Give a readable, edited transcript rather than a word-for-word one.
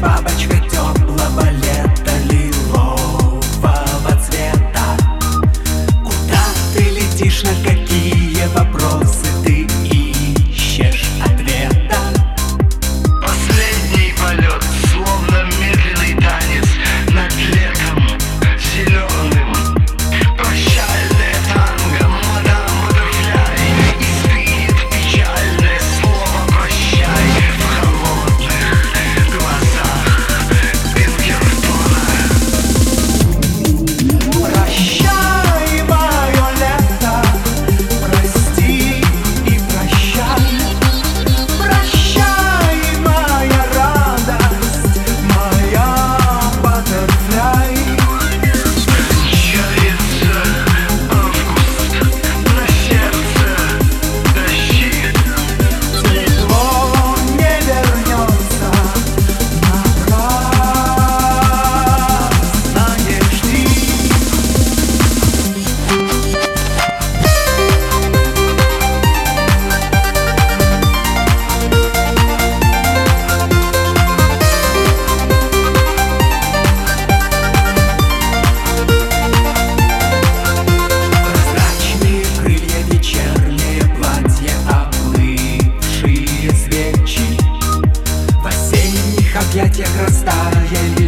бабочка теплого лета, лилового цвета. Куда ты летишь, на какие вопросы ты ищешь ответа? Последний полет, словно медленный танец над летом зеленым. Прощальное танго, мадам Баттерфляй, и стынет печальное слово прощай в холодных глазах Пинкертона. Прощай, мое лето, прости и прощай. Прощай, моя радость, моя Баттерфляй. Кончается август, на сердце дожди. Тепло не вернется, напрасно не жди. Прозрачные крылья, вечернее платье, оплывшие свечи. В осенних объятиях растаяли